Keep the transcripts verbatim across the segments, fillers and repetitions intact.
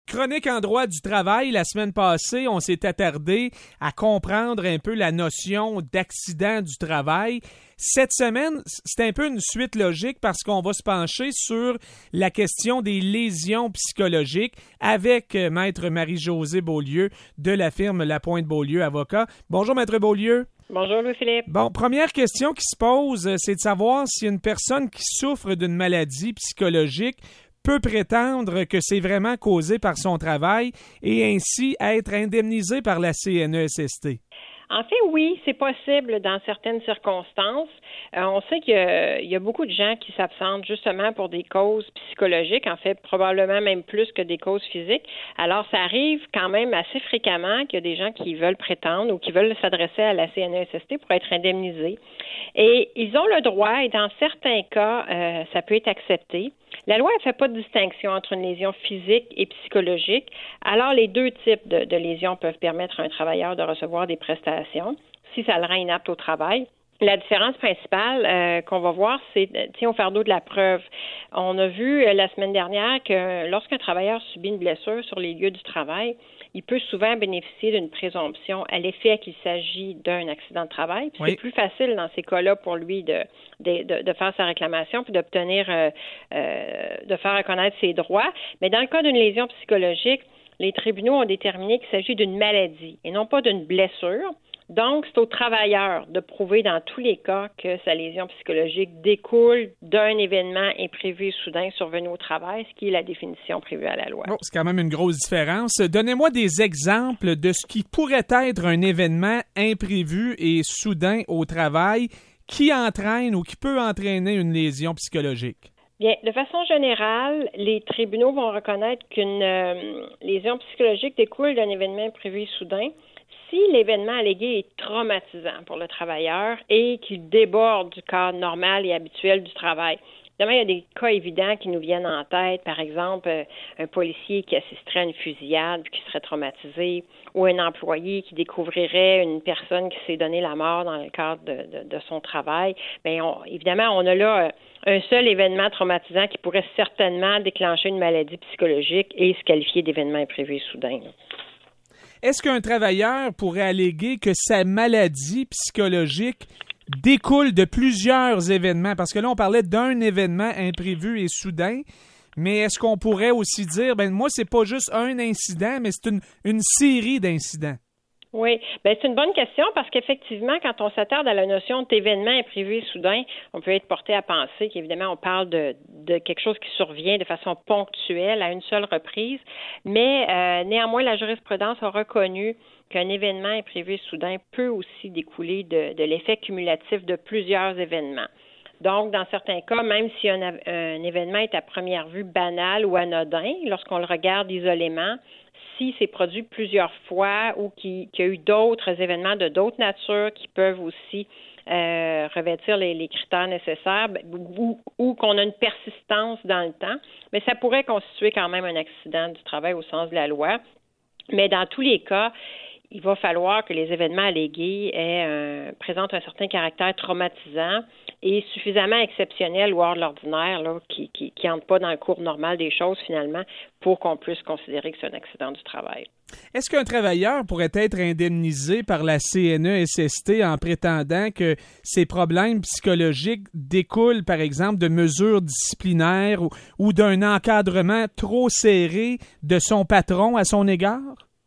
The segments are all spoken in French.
Chronique en droit du travail, la semaine passée, on s'est attardé à comprendre un peu la notion d'accident du travail. Cette semaine, c'est un peu une suite logique parce qu'on va se pencher sur la question des lésions psychologiques avec Maître Marie-Josée Beaulieu de la firme Lapointe-Beaulieu Avocats. Bonjour, Maître Beaulieu. Bonjour, Louis-Philippe. Bon, première question qui se pose, c'est de savoir si une personne qui souffre d'une maladie psychologique peut prétendre que c'est vraiment causé par son travail et ainsi être indemnisé par la C N E S S T. En fait, oui, c'est possible dans certaines circonstances. Euh, on sait qu'il y a, il y a beaucoup de gens qui s'absentent justement pour des causes psychologiques, en fait, probablement même plus que des causes physiques. Alors, ça arrive quand même assez fréquemment qu'il y a des gens qui veulent prétendre ou qui veulent s'adresser à la C N E S S T pour être indemnisés. Et ils ont le droit, et dans certains cas, euh, ça peut être accepté. La loi ne fait pas de distinction entre une lésion physique et psychologique. Alors, les deux types de, de lésions peuvent permettre à un travailleur de recevoir des prestations si ça le rend inapte au travail. La différence principale euh, qu'on va voir, c'est, tiens, au fardeau de la preuve. On a vu euh, la semaine dernière que lorsqu'un travailleur subit une blessure sur les lieux du travail, il peut souvent bénéficier d'une présomption à l'effet qu'il s'agit d'un accident de travail. Puis oui. C'est plus facile dans ces cas-là pour lui de, de, de, de faire sa réclamation puis d'obtenir, euh, euh, de faire reconnaître ses droits. Mais dans le cas d'une lésion psychologique, les tribunaux ont déterminé qu'il s'agit d'une maladie et non pas d'une blessure. Donc, c'est au travailleur de prouver dans tous les cas que sa lésion psychologique découle d'un événement imprévu et soudain survenu au travail, ce qui est la définition prévue à la loi. Oh, c'est quand même une grosse différence. Donnez-moi des exemples de ce qui pourrait être un événement imprévu et soudain au travail qui entraîne ou qui peut entraîner une lésion psychologique. Bien, de façon générale, les tribunaux vont reconnaître qu'une euh, lésion psychologique découle d'un événement imprévu et soudain si l'événement allégué est traumatisant pour le travailleur et qu'il déborde du cadre normal et habituel du travail. Évidemment, il y a des cas évidents qui nous viennent en tête. Par exemple, un policier qui assisterait à une fusillade puis qui serait traumatisé, ou un employé qui découvrirait une personne qui s'est donné la mort dans le cadre de, de, de son travail. Bien, on, évidemment, on a là un seul événement traumatisant qui pourrait certainement déclencher une maladie psychologique et se qualifier d'événement imprévu et soudain. Est-ce qu'un travailleur pourrait alléguer que sa maladie psychologique découle de plusieurs événements? Parce que là, on parlait d'un événement imprévu et soudain, mais est-ce qu'on pourrait aussi dire, ben moi, c'est pas juste un incident, mais c'est une, une série d'incidents? Oui, ben c'est une bonne question parce qu'effectivement, quand on s'attarde à la notion d'événement imprévu et soudain, on peut être porté à penser qu'évidemment, on parle de, de quelque chose qui survient de façon ponctuelle à une seule reprise, mais euh, néanmoins, la jurisprudence a reconnu qu'un événement imprévu et soudain peut aussi découler de, de l'effet cumulatif de plusieurs événements. Donc, dans certains cas, même si un, un événement est à première vue banal ou anodin, lorsqu'on le regarde isolément, si c'est produit plusieurs fois ou qu'il, qu'il y a eu d'autres événements de d'autres natures qui peuvent aussi euh, revêtir les, les critères nécessaires ou, ou qu'on a une persistance dans le temps, mais ça pourrait constituer quand même un accident du travail au sens de la loi. Mais dans tous les cas, il va falloir que les événements allégués aient, euh, présentent un certain caractère traumatisant et suffisamment exceptionnel ou hors de l'ordinaire, là, qui qui, qui entre pas dans le cours normal des choses, finalement, pour qu'on puisse considérer que c'est un accident du travail. Est-ce qu'un travailleur pourrait être indemnisé par la C N E S S T en prétendant que ses problèmes psychologiques découlent, par exemple, de mesures disciplinaires ou, ou d'un encadrement trop serré de son patron à son égard?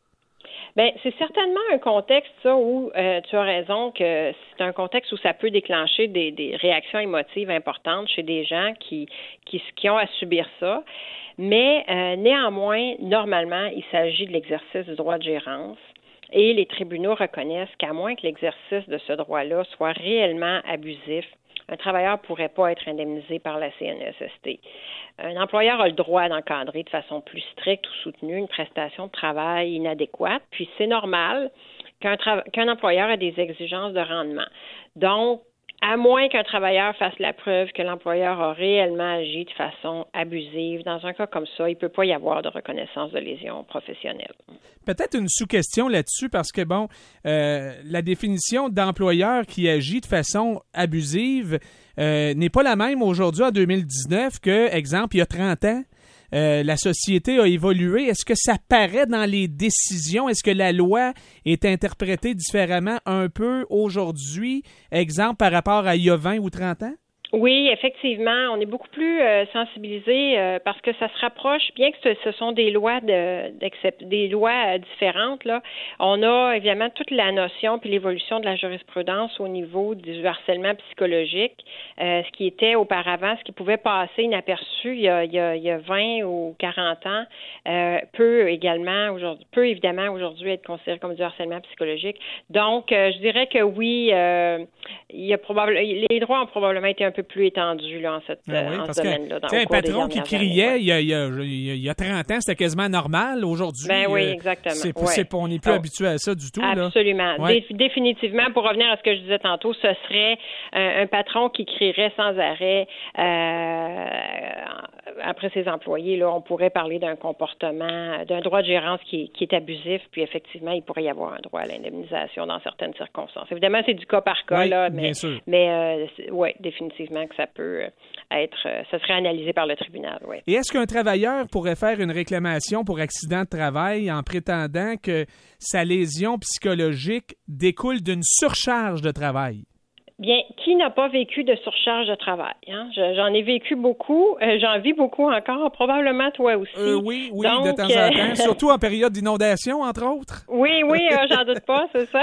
Bien, c'est certainement un contexte, ça, où euh, tu as raison que c'est un contexte où ça peut déclencher des, des réactions émotives importantes chez des gens qui, qui, qui ont à subir ça. Mais euh, néanmoins, normalement, il s'agit de l'exercice du droit de gérance. Et les tribunaux reconnaissent qu'à moins que l'exercice de ce droit-là soit réellement abusif, un travailleur ne pourrait pas être indemnisé par la C N E S S T. Un employeur a le droit d'encadrer de façon plus stricte ou soutenue une prestation de travail inadéquate, puis c'est normal qu'un, tra- qu'un employeur ait des exigences de rendement. Donc, à moins qu'un travailleur fasse la preuve que l'employeur a réellement agi de façon abusive, dans un cas comme ça, il ne peut pas y avoir de reconnaissance de lésion professionnelle. Peut-être une sous-question là-dessus, parce que, bon, euh, la définition d'employeur qui agit de façon abusive euh, n'est pas la même aujourd'hui en deux mille dix-neuf que, exemple, il y a trente ans. euh, la société a évolué. Est-ce que ça paraît dans les décisions? Est-ce que la loi est interprétée différemment un peu aujourd'hui? Exemple, par rapport à il y a vingt ou trente ans? Oui, effectivement, on est beaucoup plus euh, sensibilisés euh, parce que ça se rapproche, bien que ce, ce sont des lois de, des lois euh, différentes, là, on a évidemment toute la notion puis l'évolution de la jurisprudence au niveau du harcèlement psychologique, euh, ce qui était auparavant, ce qui pouvait passer inaperçu il y a, il y a, il y a vingt ou quarante ans, euh, peut également aujourd'hui, peut évidemment aujourd'hui être considéré comme du harcèlement psychologique. Donc, euh, je dirais que oui, euh, il y a probablement les droits ont probablement été un peu plus étendu là, en, cette, ah oui, en parce ce domaine-là. Que, un patron qui criait il y, a, il, y a, il y a trente ans, c'était quasiment normal. Aujourd'hui, ben oui, exactement. C'est, ouais. c'est, on n'est plus oh. habitué à ça du tout. Absolument. Là. Ouais. Dé- définitivement, pour revenir à ce que je disais tantôt, ce serait un, un patron qui crierait sans arrêt euh, après ses employés. Là, on pourrait parler d'un comportement, d'un droit de gérance qui, qui est abusif, puis effectivement, il pourrait y avoir un droit à l'indemnisation dans certaines circonstances. Évidemment, c'est du cas par cas, oui, là, mais, bien sûr. mais euh, oui, définitivement que ça peut être, ça serait analysé par le tribunal, oui. Et est-ce qu'un travailleur pourrait faire une réclamation pour accident de travail en prétendant que sa lésion psychologique découle d'une surcharge de travail? Bien, qui n'a pas vécu de surcharge de travail? Hein? Je, j'en ai vécu beaucoup, euh, j'en vis beaucoup encore, probablement toi aussi. Euh, oui, oui, Donc, de temps en temps, surtout en période d'inondation, entre autres. Oui, oui, euh, j'en doute pas, c'est ça.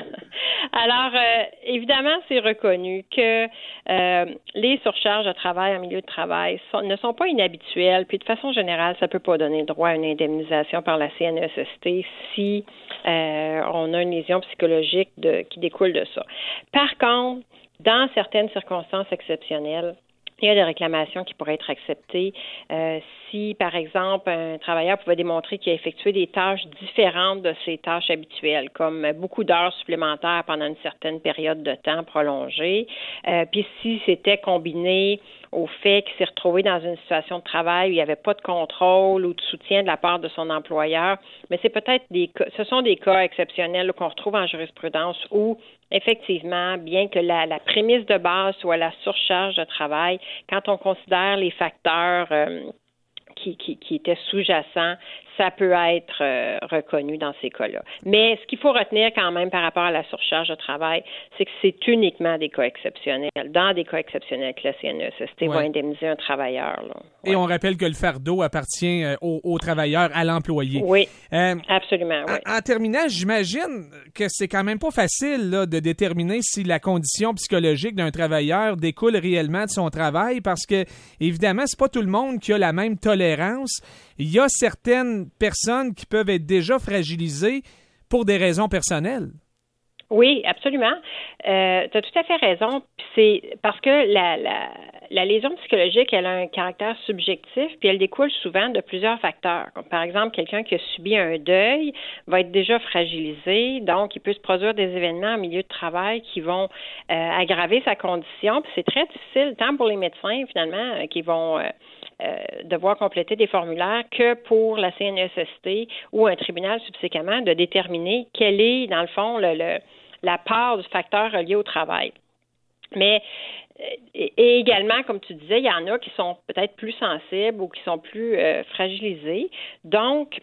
Alors, euh, évidemment, c'est reconnu que euh, les surcharges de travail en milieu de travail sont, ne sont pas inhabituelles, puis de façon générale, ça peut pas donner droit à une indemnisation par la C N E S S T si euh, on a une lésion psychologique de, qui découle de ça. Par contre, dans certaines circonstances exceptionnelles, il y a des réclamations qui pourraient être acceptées euh, si, par exemple, un travailleur pouvait démontrer qu'il a effectué des tâches différentes de ses tâches habituelles, comme beaucoup d'heures supplémentaires pendant une certaine période de temps prolongée. Euh, puis si c'était combiné au fait qu'il s'est retrouvé dans une situation de travail où il n'y avait pas de contrôle ou de soutien de la part de son employeur, mais c'est peut-être des cas, ce sont des cas exceptionnels là, qu'on retrouve en jurisprudence où effectivement, bien que la, la prémisse de base soit la surcharge de travail, quand on considère les facteurs euh, qui, qui, qui étaient sous-jacents, ça peut être euh, reconnu dans ces cas-là. Mais ce qu'il faut retenir quand même par rapport à la surcharge de travail, c'est que c'est uniquement des cas exceptionnels. Dans des cas exceptionnels que la C N E S S T ouais. va indemniser un travailleur. Là. Ouais. Et on rappelle que le fardeau appartient euh, au, au travailleur, à l'employé. Oui, euh, absolument. Oui. En, en terminant, j'imagine que c'est quand même pas facile là, de déterminer si la condition psychologique d'un travailleur découle réellement de son travail parce que, évidemment, c'est pas tout le monde qui a la même tolérance. Il y a certaines personnes qui peuvent être déjà fragilisées pour des raisons personnelles. Oui, absolument. Euh, tu as tout à fait raison. C'est parce que la, la, la lésion psychologique, elle a un caractère subjectif, puis elle découle souvent de plusieurs facteurs. Comme par exemple, quelqu'un qui a subi un deuil va être déjà fragilisé, donc il peut se produire des événements en milieu de travail qui vont euh, aggraver sa condition. Puis c'est très difficile, tant pour les médecins finalement, euh, qui vont euh, euh, devoir compléter des formulaires, que pour la C N E S S T ou un tribunal subséquemment de déterminer quel est, dans le fond, le, le la part du facteur lié au travail. Mais et, et également, comme tu disais, il y en a qui sont peut-être plus sensibles ou qui sont plus euh, fragilisés. Donc,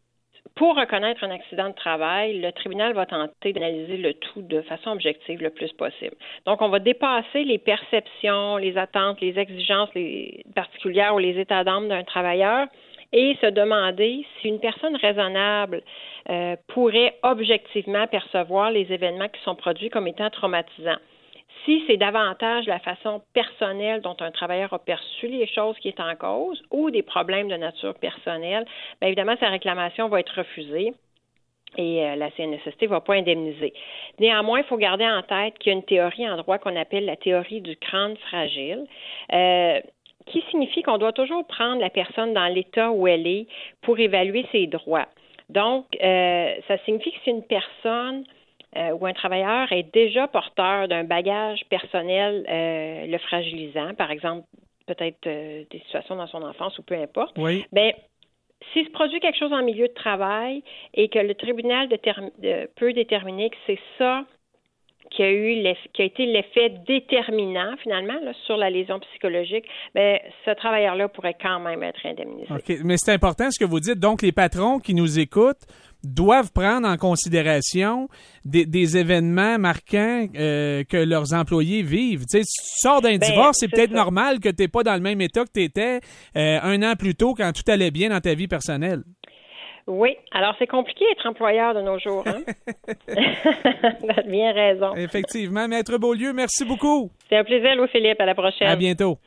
pour reconnaître un accident de travail, le tribunal va tenter d'analyser le tout de façon objective le plus possible. Donc, on va dépasser les perceptions, les attentes, les exigences les particulières ou les états d'âme d'un travailleur et se demander si une personne raisonnable euh, pourrait objectivement percevoir les événements qui sont produits comme étant traumatisants. Si c'est davantage la façon personnelle dont un travailleur a perçu les choses qui est en cause ou des problèmes de nature personnelle, bien évidemment, sa réclamation va être refusée et euh, la C N E S S T ne va pas indemniser. Néanmoins, il faut garder en tête qu'il y a une théorie en droit qu'on appelle la théorie du crâne fragile. Euh, qui signifie qu'on doit toujours prendre la personne dans l'état où elle est pour évaluer ses droits. Donc, euh, ça signifie que si une personne euh, ou un travailleur est déjà porteur d'un bagage personnel euh, le fragilisant, par exemple, peut-être euh, des situations dans son enfance ou peu importe, oui. bien, s'il se produit quelque chose en milieu de travail et que le tribunal déterm- de, peut déterminer que c'est ça qui a eu qui a été l'effet déterminant finalement là, sur la lésion psychologique, bien, ce travailleur-là pourrait quand même être indemnisé. OK, mais c'est important ce que vous dites. Donc, les patrons qui nous écoutent doivent prendre en considération des, des événements marquants euh, que leurs employés vivent. Tu sais, si tu sors d'un ben, divorce, c'est, c'est peut-être ça. normal que tu n'es pas dans le même état que tu étais euh, un an plus tôt quand tout allait bien dans ta vie personnelle. Oui. Alors, c'est compliqué d'être employeur de nos jours. Hein? Tu as bien raison. Effectivement. Maître Beaulieu, merci beaucoup. C'est un plaisir, Louis-Philippe. À la prochaine. À bientôt.